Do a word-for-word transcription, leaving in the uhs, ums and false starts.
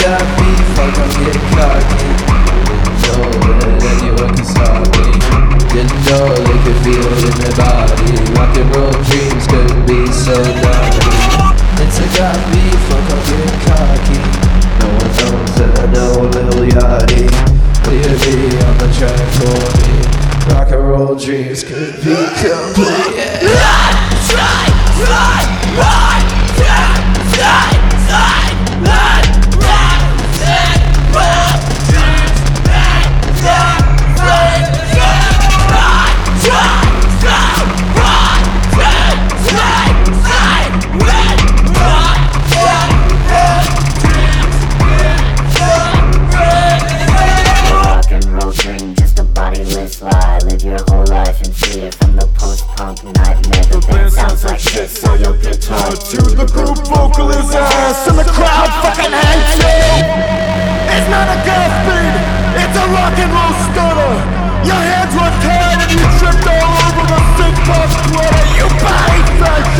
got me, fuck, I'm getting cocky. Didn't know that anyone can stop me. Didn't know they could feel it in their body. Rock and roll dreams could be so naughty. It's a got me, fuck, I'm getting cocky. No one knows that I know Lil Yachty. Leave me on the track for me. Rock and roll dreams could be complete. Yeah. Run, try, run, run, run, run, run, run, run, run, run, dreams, run, run, run, run, try, run, run, run, try, run, run, run, run, run, dreams, run, run, run. Rock and roll dream, just a bodiless lie. Live your whole life in fear from the post-punk nightmare. The band sounds like shit, so your guitar to the group vocal is ass, and the crowd fucking hates you. It's not a gas beat, it's a rock and roll stutter. Your hands were tied and you tripped all over the sick pop sweater. You bite that